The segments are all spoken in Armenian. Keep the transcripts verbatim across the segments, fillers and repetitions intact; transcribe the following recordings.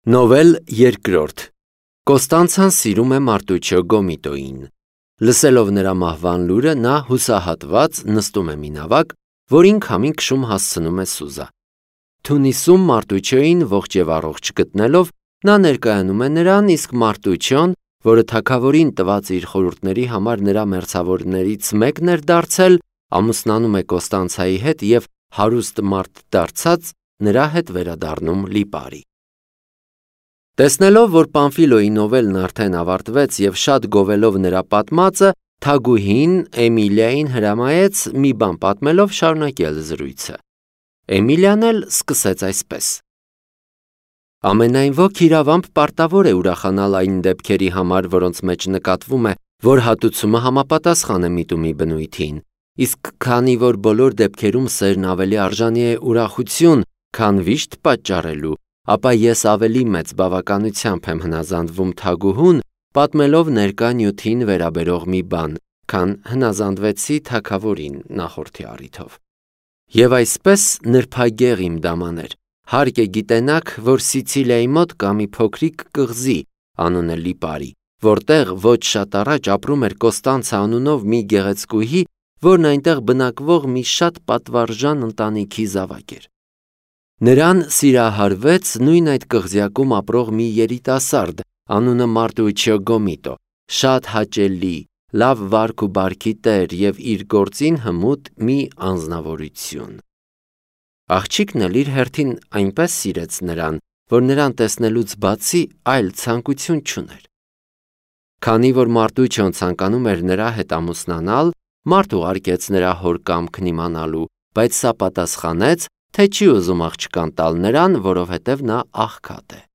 Նովել երկրորդ Կոստանցան սիրում է Մարտուչիո Գոմիտոին։ Լսելով նրա մահվան լուրը, նա հուսահատված նստում է մի նավակ, որին քամին քշում հասցնում է Սուզա։ Թունիսում Մարտուչիոին ողջ եւ առողջ գտնելով, նա ներկայանում է նրան, իսկ Մարտուչիոն, որը թագավորին տված իր խորհուրդների համար նրա մերձավորներից մեկն էր դարձել, ամուսնանում է Կոստանցայի հետ եւ հարուստ մարդ դարձած նրա հետ վերադառնում Լիպարի։ Տեսնելով, որ Պամֆիլոյի նովելն արդեն ավարտվեց եւ շատ գովելով նրա պատմածը, թագուհին Էմիլիային հրամայեց մի բան պատմելով շարունակել զրույցը։ Էմիլիան էլ սկսեց այսպես. Ամենայն ոք իրավամբ պարտավոր է ուրախանալ այն դեպքերի համար, որոնց մեջ նկատվում է, որ հատուցումը համապատասխան է միտումի բնույթին, իսկ քանի որ բոլոր դեպքերում սերն ավելի արժանի է ուրախություն, քան վիշտ պատճառելու, ապա ես ավելի մեծ բավականությամբ եմ հնազանդվում թագուհուն, պատմելով ներկա նյութին վերաբերող մի բան, քան հնազանդվեցի թագավորին նախորդի առիթով։ Եվ այսպես նրբագեղ իմ դամաներ, հարկ է գիտենաք, որ Սիցիլիայի մոտ կա մի փոքրիկ կղզի, անունը Լիպարի, որտեղ ոչ շատ առաջ ապրում էր Կոստանցա անունով մի գեղեցկուհի, որն այնտեղ բնակվող մի շատ պատվարժան ընտանիքի զավակ էր։ Նրան սիրահարվեց նույն այդ կղզյակում ապրող մի երիտասարդ, անունը Մարտուչիո Գոմիտո, շատ հաճելի, լավ վարք ու բարքի տեր եւ իր գործին հմուտ մի անձնավորություն։ Աղջիկն էլ իր հերթին այնպես սիրեց նրան, որ նրան տեսնելուց բացի այլ ցանկություն չուներ։ Քանի որ Մարտուչիոն ցանկանում էր նրա հետ ամուսնանալ, մարդ ուղարկեց նրա հոր կամքն իմանալու, բայց սա պատասխանեց, թե չի ուզում աղջկան տալ նրան, որովհետև նա աղքատ է։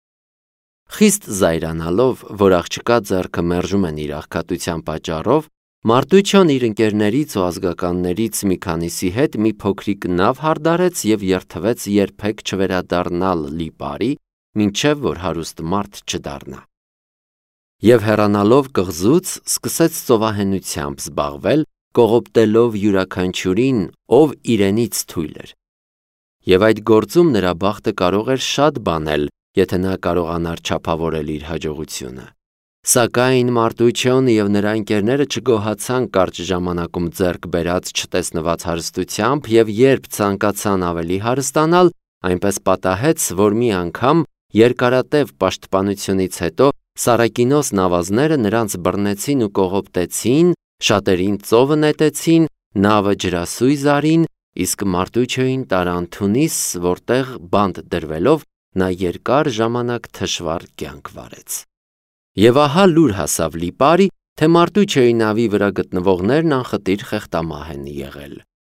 Խիստ զայրանալով, որ աղջկա ձեռքը մերժում են իր աղքատության պատճառով, Մարտուչիոն իր ընկերներից ու ազգականներից մի քանիսի հետ մի փոքրիկ նավ հարդարեց եւ երթվեց երբեք չվերադառնալ Լիպարի, մինչև որ հարուստ մարդ չդառնա։ Եվ հեռանալով կղզուց սկսեց ծովահենությամբ զբաղվել, կողոպտելով յուրաքանչյուրին, ով իրենից թույլ էր։ Եվ այդ գործում նրա բախտը կարող էր շատ բանել, եթե նա կարողանար չափավորել իր հաջողությունը։ Սակայն Մարտուչիոն եւ նրա ընկերները չգոհացան կարճ ժամանակում ձեռք բերած չտեսնված հարստությամբ եւ երբ ցանկացան ավելի հարստանալ, այնպես պատահեց, որ մի անգամ երկարատև պաշտպանությունից հետո Սարակինոս նավազները նրանց բռնեցին ու կողոպտեցին, շատերին ծովը նետեցին, նավը ջրասույզ արին, իսկ Մարտուչիոին տարան Թունիս, որտեղ բանտ դրվելով նա երկար ժամանակ թշվառ կյանք վարեց։ Եվ ահա լուր հասավ Լիպարի, թե Մարտուչիոյի նավի վրա գտնվողներն անխտիր խեղտամահ են եղել։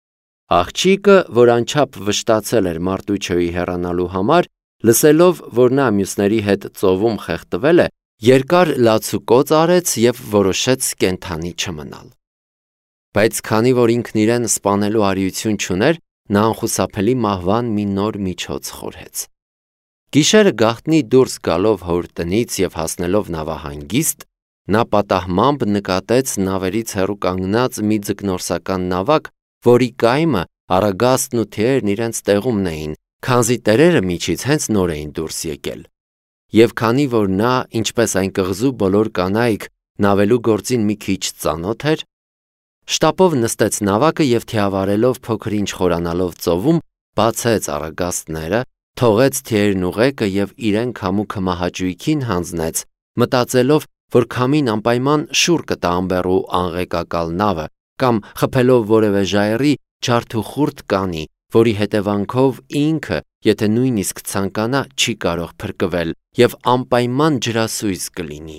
Աղջիկը, որ անչափ վշտացել էր Մարտուչիոյի հեռանալու համար, լսելով, որ նա մյուսների հետ ծովում խեղդվել է, երկար լացուկոծ արեց եւ որոշեց կենդանի չմնալ։ Բայց քանի որ ինքն իրեն սպանելու արիություն չուներ, նա անխուսափելի մահվան մի նոր միջոց խորհեց։ Գիշերը գաղտնի դուրս գալով հոր տնից եւ հասնելով նավահանգիստ, նա պատահմամբ նկատեց նավերից հեռու կանգնած մի ձկնորսական նավակ, որի կայմը Արագաստն ու թիերն իրենց տեղումն էին, քանզի տերերը միջից հենց նոր էին դուրս եկել։ Եվ քանի որ նա, ինչպես այն կղզու բոլոր կանայք, նավելու գործին մի քիչ ծանոթ էր, շտապով նստեց նավակը եւ թիավարելով փոքր-ինչ խորանալով ծովում, բացեց առագաստները, թողեց թիերն ուղեկը եւ իրեն քամուքը մահաճույքին հանձնեց, մտածելով, որ քամին անպայման շուռ կտա ամբեռու անղեկակալ նավը, կամ խփելով որևէ ժայռի ջարդ ու խուրդ կանի, որի հետևանքով ինքը, եթե նույնիսկ ցանկանա, չի կարող փրկվել եւ անպայման ջրասույզ կլինի։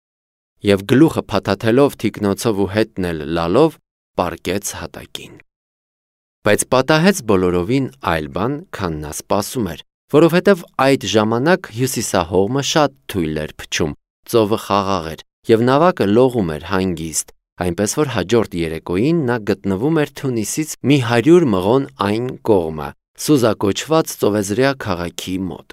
Եվ գլուխը փաթաթելով թիկնոցով ու հետն էլ լալով, պառկեց հատակին։ Բայց պատահեց բոլորովին այլ բան, քան նա սպասում էր, որովհետև այդ ժամանակ հյուսիսահողմը շատ թույլ էր փչում, ծովը խաղաղ էր եւ նավակը լողում էր հանգիստ, այնպես որ հաջորդ երեկոյին նա գտնվում էր Թունիսից մի հարյուր մղոն այն կողմը, Սուզա կոչված ծովեզրյա քաղաքի մոտ։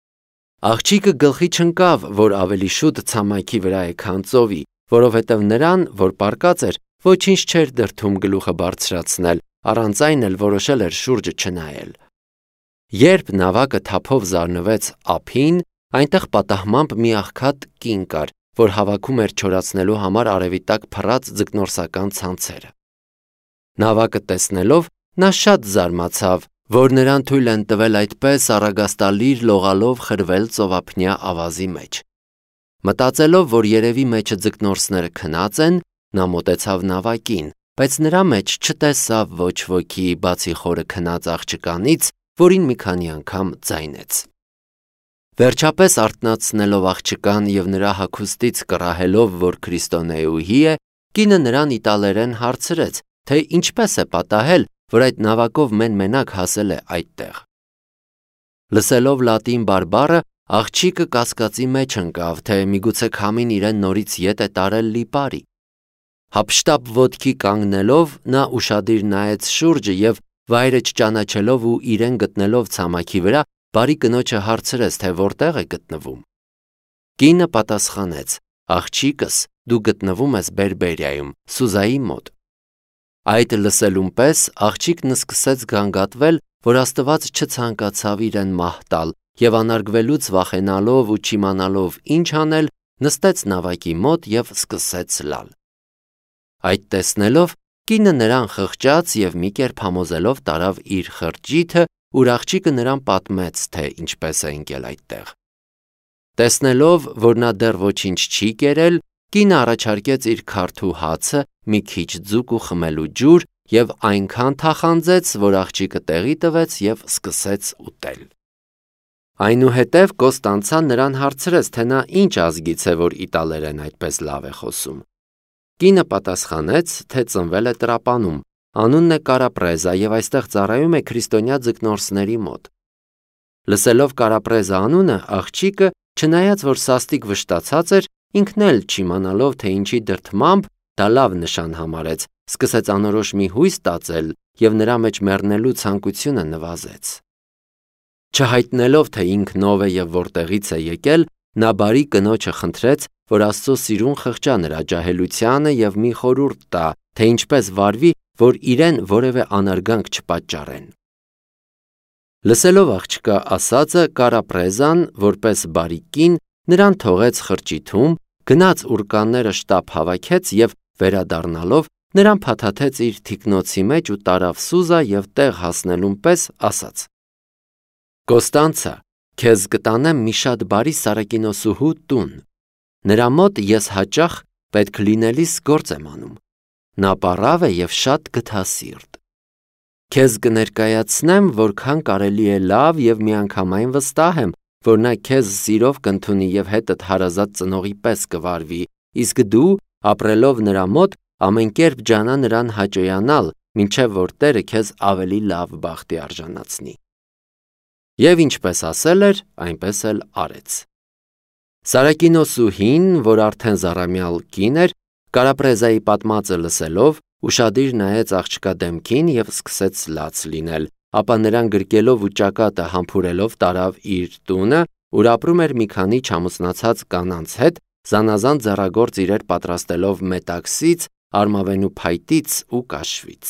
Աղջիկը գլխի չընկավ, որ ավելի շուտ ցամաքի վրա է, քան ծովի, որովհետև նրան, որ պառկած էր, ոչինչ չէր դրդում գլուխը բարձրացնել, առանց այն էլ որոշել էր շուրջը չնայել։ Երբ նավակը թափով զարնվեց ափին, Այնտեղ պատահմամբ մի աղքատ կին կար, որ հավաքում էր չորացնելու համար արևի տակ փռած ձկնորսական ցանցերը։ Նավակը տեսնելով նա շատ զարմացավ, որ նրան թույլ են տվել այդպես առագաստալիր լողալով խրվել ծովափնյա ավազի մեջ։ Մտածելով, որ երևի մեջը ձկնորսները քնած են, նա մոտեցավ նավակին, բայց նրա մեջ չտեսավ ոչ ոքի, բացի խորը քնած աղջկանից, որին մի քանի անգամ ձայնեց։ Վերջապես արթնացնելով աղջկան և նրա հագուստից կռահելով, որ քրիստոնեուհի է, կինը նրան իտալերեն հարցրեց, թե ինչպես է պատահել, որ այդ նավակով մեն-մենակ հասել է այդտեղ։ Լսելով լատին բարբառը, աղջիկը կասկածի մեջ ընկավ, թե միգուցե քամին իրեն նորից ետ է տարել Լիպարի։ Հափշտապ ոտքի կանգնելով, նա ուշադիր նայեց շուրջը և վայրը չճանաչելով ու իրեն գտնելով ցամաքի վրա, բարի կնոջը հարցրեց, թե որտեղ է գտնվում։ Կինը պատասխանեց. «Աղջիկս, դու գտնվում ես Բերբերիայում, Սուզայի մոտ»։ Այդ լսելուն պես աղջիկն սկսեց գանգատվել, որ Աստված չցանկացավ իրեն մահ տալ, և անարգվելուց վախենալով ու չիմանալով ինչ անել, նստեց նավակի մոտ և սկսեց լալ։ Այդ տեսնելով, կինը նրան խղճաց և մի կերպ համոզելով տարավ իր խրճիթը, ուր աղջիկը նրան պատմեց, թե ինչպես է ընկել այդտեղ։ Տեսնելով, որ նա դեռ ոչինչ չի կերել, կինը առաջարկեց իր քարդու հացը, մի քիչ ձուկ ու խմելու ջուր և այնքան թախանձեց, որ աղջիկը տեղի տվեց և սկսեց ուտել։ Այնուհետև Կոստանցան նրան հարցրեց, թե նա ինչ ազգից է, որ իտալերեն այդպես լավ է խոսում։ Կինը պատասխանեց, թե ծնվել է Տրապանում, անունն է Կարապրեզա և այստեղ ծառայում է քրիստոնյա ձկնորսների մոտ։ Լսելով Կարապրեզա անունը, աղջիկը, չնայած որ սաստիկ վշտացած էր, ինքն էլ չիմանալով, թե ինչի դրդմամբ, դա լավ նշան համարեց, սկսեց անորոշ մի հույս տածել և նրա մեջ մեռնելու ցանկությունը նվազեց։ Չհայտնելով, թե ինքն ով է և որտեղից է եկել, նա բարի կնոջը խնդրեց, որ Աստծո սիրուն խղճա նրա ջահելությանը և մի խորհուրդ տա, թե ինչպես վարվի, որ իրեն որևէ անարգանք չպատճառեն։ Լսելով աղջկա ասածը, Կարապրեզան, որպես բարի կին, նրան թողեց խրճիթում, գնաց ուռկանները շտապ հավաքեց և վերադառնալով նրան փաթաթեց իր թիկնոցի մեջ ու տարավ Սուզա և տեղ հասնելուն պես ասաց. «Կոստանցա, քեզ կտանեմ մի շատ բարի Սարակինոսուհու տուն։ Նրա մոտ ես հաճախ պետք լինելիս գործ եմ անում։ Նա պառավ է և շատ գթասիրտ։ Քեզ կներկայացնեմ, որքան կարելի է լավ և միանգամայն վստահ եմ, որ նա քեզ սիրով կընդունի և հետդ հարազատ ծնողի պես կվարվի, իսկ դու, ապրելով նրա մոտ, ամենկերպ ջանա նրան հաճոյանալ, մինչև որ Տերը քեզ ավելի լավ բախտի արժանացնի»։ Եվ ինչպես ասել էր, այնպես էլ արեց։ Սարակինոսուհին, որ արդեն զառամյալ կին էր, Կարապրեզայի պատմածը լսելով, ուշադիր նայեց աղջկա դեմքին և սկսեց լաց լինել, ապա նրան գրկելով ու ճակատը համբուրելով տարավ իր տունը, ուր ապրում էր մի քանի չամուսնացած կանանց հետ, զանազան ձեռագործ իրեր պատրաստելով մետաքսից, արմավենու փայտից ու կաշվից։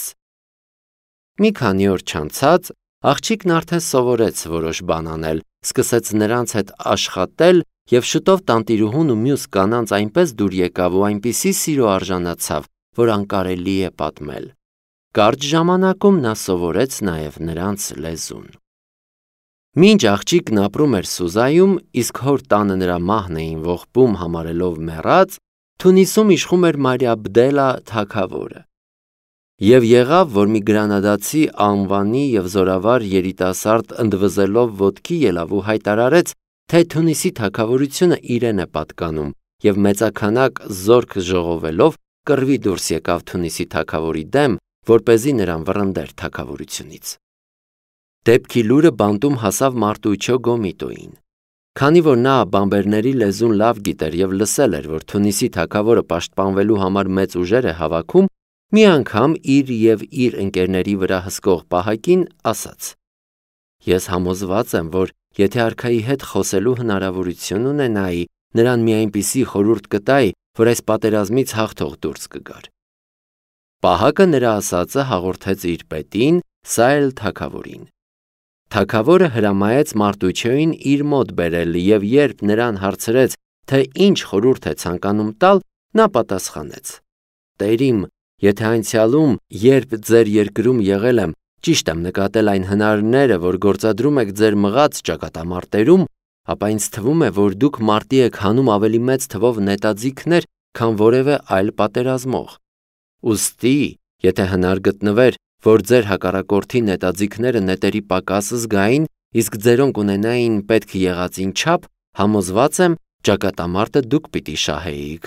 Մի քանի օր չանցած, աղջիկն արդեն սովորեց որոշ բան անել, սկսեց նրանց հետ աշխատել և շուտով տանտիրուհուն ու մյուս կանանց այնպես դուր եկավ ու այնպիսի սիրո արժանացավ, որ անկարելի է պատմել։ Կարճ ժամանակում նա սովորեց նաև նրանց լեզուն։ Մինչ աղջիկն ապրում էր Սուզայում, իսկ հոր տանը նրա մահն էին ողբում համարելով մեռած, Թունիսում իշխում էր Մարիաբդելա թագավորը։ Եվ եղավ, որ մի գրանադացի անվանի և զորավար երիտասարդ ընդվզելով ոտքի ելավ ու հայտարարեց, թե Թունիսի թագավորությունը իրեն է պատկանում, և մեծաքանակ զորք ժողովելով կռվի դուրս եկավ Թունիսի թագավորի դեմ, որպեսզի նրան վռնդեր թագավորությունից։ Դեպքի լուրը բանտում հասավ Մարտուչո Գոմիտոյին։ Քանի որ նա բամբերների լեզուն լավ գիտեր և լսել էր, որ Թունիսի թագավորը պաշտպանվելու համար մեծ ուժեր է հավաքում, մի անգամ իր և իր ընկերների վրա հսկող պահակին ասաց. «Ես համոզված եմ, որ եթե արքայի հետ խոսելու հնարավորություն ունենայի, նրան մի այնպիսի խորհուրդ կտայի, որ այս պատերազմից հաղթող դուրս կգար»։ Պահակը նրա ասածը հաղորդեց իր պետին, սա էլ թագավորին։ Թագավորը հրամայեց Մարտուչիոյին իր մոտ բերել և երբ նրան հարցրեց, թե ինչ խորհուրդ է ցանկանում տալ, նա պատասխանեց. «Տերիմ, եթե անցյալում, երբ ձեր երկրում եղել եմ, ճիշտ եմ նկատել այն հնարները, որ գործադրում եք ձեր մղած ճակատամարտերում, ապա ինձ թվում է, որ դուք մարտի եք հանում ավելի մեծ թվով նետաձիգներ, քան որևէ այլ պատերազմող։ Ուստի, եթե հնար գտնվեր, որ ձեր հակառակորդի նետաձիգները նետերի պակաս զգային, իսկ ձերոնք ունենային պետք եղածին չափ, համոզված եմ, ճակատամարտը դուք պիտի շահեիք»։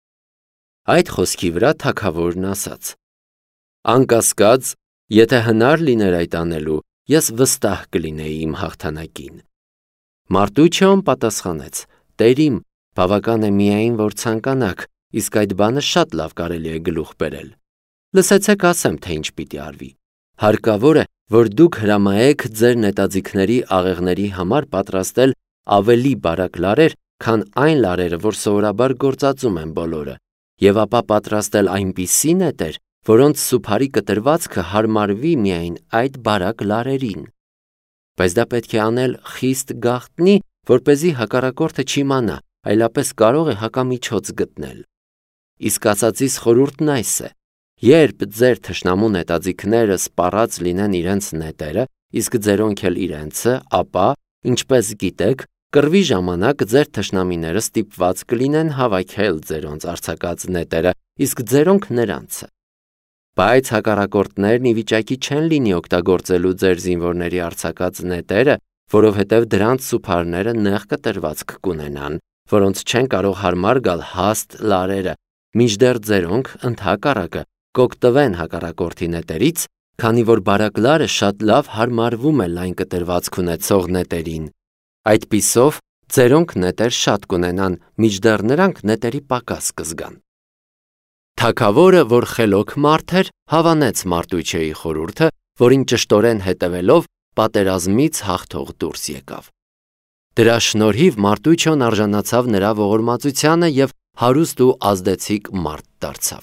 Այդ խոսքի վրա թագավորն ասաց. «Անկասկած, եթե հնար լիներ այդ անելու, ես վստահ կլինեի իմ հաղթանակին»։ Մարտուչիոն պատասխանեց. «Տերիմ, բավական է միայն, որ ցանկանաք, իսկ այդ բանը շատ լավ կարելի է գլուխ բերել։ Լսեցեք ասեմ, թե ինչ պիտի արվի։ Հարկավոր է, որ դուք հրամայեք ձեր նետաձիգների աղեղների համար պատրաստել ավելի բարակ լարեր, քան այն լարերը, որ սովորաբար գործածում են բոլորը, և ապա պատրաստել այնպիսի նետեր, որոնց սուփարի կտրվածքը հարմարվի միայն այդ բարակ լարերին։ Բայց դա պետք է անել խիստ գաղտնի, որպեսզի հակառակորդը չիմանա, այլապես կարող է հակամիջոց գտնել։ Իսկ ասածիս խորհուրդն այս է. երբ ձեր թշնամու նետաձիգները սպառած լինեն իրենց նետերը, իսկ ձերոնք էլ իրենցը, ապա, ինչպես գիտեք, կռվի ժամանակ ձեր թշնամիները ստիպված կլինեն հավաքել ձերոնց արձակած նետերը, իսկ ձերոնք նրանցը։ Բայց հակառակորդներն ի վիճակի չեն լինի օգտագործելու ձեր զինվորների արձակած նետերը, որովհետև դրանց սուփարները նեղ կտրվածք կունենան, որոնց չեն կարող հարմար գալ հաստ լարերը, մինչդեռ ձերոնք ընդհակառակը կօգտվեն հակառակորդի նետերից, քանի որ բարակ լարը շատ լավ հարմարվում է լայն կտրվածք ունեցող նետերին։ Այդպիսով ձերոնք նետեր շատ կունենան, մինչդեռ նրանք նետերի պակաս կզգան։ Թագավորը, որ խելոք մարդ էր, հավանեց Մարտուչիոյի խորհուրդը, որին ճշտորեն հետևելով պատերազմից հաղթող դուրս եկավ։ Դրա շնորհիվ Մարտուչիոն արժանացավ նրա ողորմածությանը և հարուստ ու ազդեցիկ մարդ դարձավ։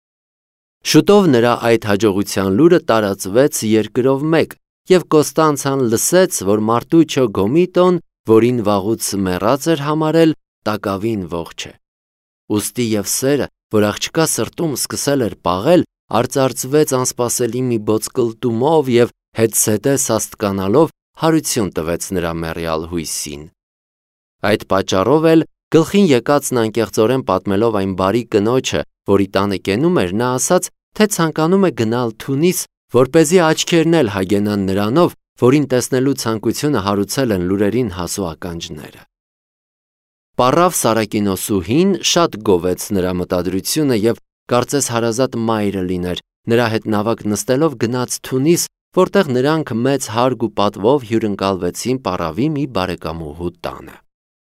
Շուտով նրա այդ հաջողության լուրը տարածվեց երկրով մեկ, և Կոստանցան լսեց, որ Մարտուչիո Գոմիտոն, որին վաղուց մեռած էր համարել, տակավին ողջ է։ Ուստի և սերը, որ աղջկա սրտում սկսել էր պաղել, արծարծվեց անսպասելի մի ոսկլտումով և հետզհետե սաստկանալով հարություն տվեց նրա մեռյալ հույսին։ Այդ պատճառով էլ գլխին եկածն անկեղծորեն պատմելով այն բարի կնոջը, որի տանը կենում էր, նա ասաց, թե ցանկանում է գնալ Թունիս, որպեսզի աչքերն էլ հագենան նրանով, որին տեսնելու ցանկությունը հարուցել են լուրերին հասու ականջները։ Պառավ Սարակինոսուհին շատ գովեց նրա մտադրությունը և կարծես հարազատ մայրը լիներ, նրա հետ նավակ նստելով գնաց Թունիս, որտեղ նրանք մեծ հարգ ու պատվով հյուրընկալվեցին պառավի մի բարեկամուհու տանը։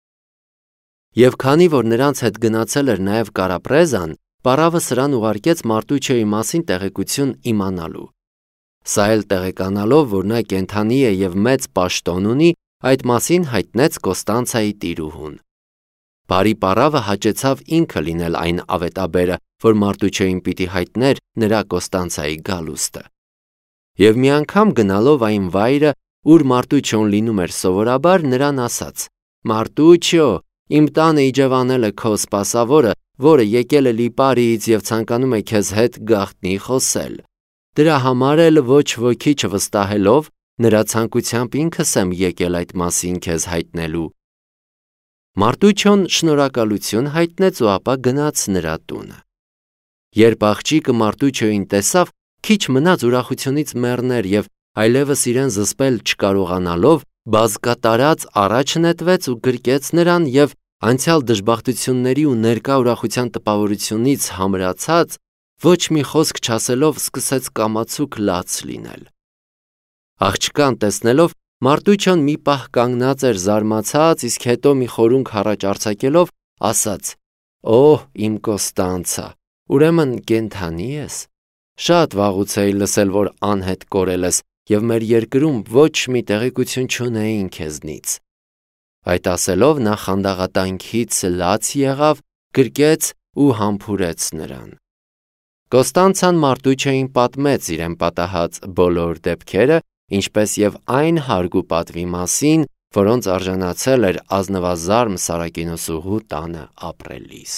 Եվ քանի որ նրանց հետ գնացել էր նաև Կարապրեզան, պառավը սրան ուղարկեց Մարտուչիոյի մասին տեղեկություն իմանալու։ Սա էլ տեղեկանալով, որ նա կենդանի է և մեծ պաշտոն ունի, այդ մասին հայտնեց Կոստանցայի տիրուհուն։ Բարի պառավը հաճեցավ ինքը լինել այն ավետաբերը, որ Մարտուչիոյին պիտի հայտներ նրա Կոստանցայի գալուստը։ Եվ մի անգամ գնալով այն վայրը, ուր Մարտուչիոն լինում էր սովորաբար, նրան ասաց. «Մարտուչիո, իմ տանը իջևանել է քո սպասավորը, որը եկել է Լիպարիից և ցանկանում է քեզ հետ գաղտնի խոսել։ Դրա համար էլ ոչ ոքի չվստահելով, նրա ցանկությամբ ինքս եմ եկել այդ մասին քեզ հայտնելու»։ Մարտուչիոն շնորհակալություն հայտնեց ու ապա գնաց նրա տունը։ Երբ աղջիկը Մարտուչիոյին տեսավ, քիչ մնաց ուրախությունից մեռներ և այլևս իրեն զսպել չկարողանալով, բազկատարած առաջ նետվեց ու գրկեց նրան և անցյալ դժբախտությունների ու ներկա ուրախության տպավորությունից համրացած, ոչ մի խոսք չասելով սկսեց կամացուկ լաց լինել։ Աղջկան տեսնելով, Մարտուչիոն մի պահ կանգնած էր զարմացած, իսկ հետո մի խորունգ առաջ արձակելով, ասաց. «Օհ, իմ Կոստանցա, ուրեմն կենդանի ես։ Շատ վաղուց էի լսել, որ անհետ կորել ես, և մեր երկրում ոչ մի տեղեկություն չունեին քեզնից»։ Այդ ասելով նա խանդաղատանքից լաց եղավ, գրկեց ու համբուրեց նրան։ Կոստանցան Մարտուչիոյին պատմեց իրեն պատահած բոլոր դեպքերը, ինչպես և այն հարգու պատվի մասին, որոնց արժանացել էր ազնվազարմ Սարակինոսուհու տանը ապրելիս։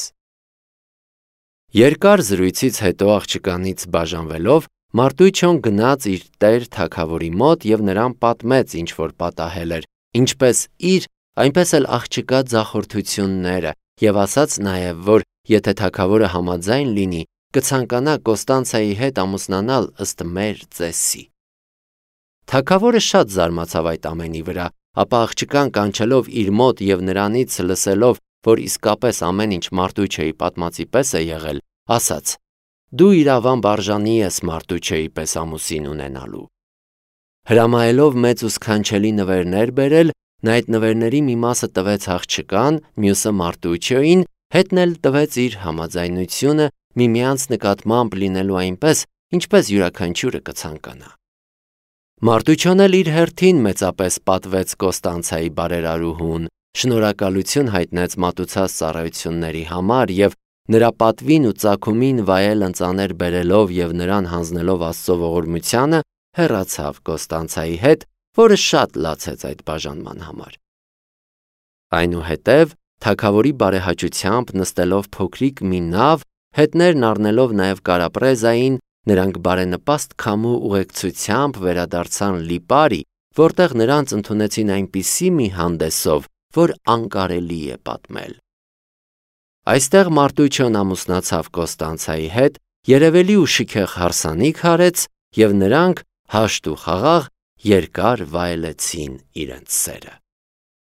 Երկար զրույցից հետո աղջկանից բաժանվելով, Մարտույչոն գնաց իր տեր թագավորի մոտ և նրան պատմեց, ինչ որ պատահել էր, ինչպես իր, այնպես էլ աղջկա ձախորդությունները, և ասաց նաև, որ եթե թագավորը համաձայն լինի, կցանկանա Կոստանցայի հետ ամուսնանալ ըստ մեր ծեսի։ Թագավորը շատ զարմացավ այդ ամենի վրա, ապա աղջկան կանչելով իր մոտ և նրանից լսելով, որ իսկապես ամեն ինչ Մարտույչոյի պատմածի պես է եղել, ասաց. «Դու իրավամբ արժանի ես Մարտույչոյի պես ամուսին ունենալու»։ Հրամայելով մեծ ու սքանչելի նվերներ բերել, նա այդ նվերների մի մասը տվեց աղջկան, մյուսը Մարտույչոյին, հետն էլ տվեց իր համաձայնությունը միմյանց նկատմամբ լինելու այնպես, ինչպես յուրաքանչյուրը կցանկանա։ Մարտույչոն էլ իր հերթին մեծապես պատվեց Կոստանցայի բարերարուհուն, շնորհակալություն հայտնեց մատուցած ծառայությունների համար և նրա պատվին ու ծագումին վայել ընծաներ բերելով և նրան հանձնելով Աստծո ողորմությանը, հեռացավ Կոստանցայի հետ, որը շատ լացեց այդ բաժանման համար։ Այնուհետև թագավորի բարեհաճությամբ նստելով փոքրիկ մի նավ, հետներն առնելով նաև Կարապրեզային, նրանք բարենպաստ քամու ուղեկցությամբ վերադարձան Լիպարի, որտեղ նրանց ընդունեցին այնպիսի մի հանդեսով, որ անկարելի է պատմել։ Այստեղ Մարտույչոն ամուսնացավ Կոստանցայի հետ, երևելի ու շքեղ հարսանիք արեց, և նրանք հաշտ ու խաղաղ երկար վայելեցին իրենց սերը։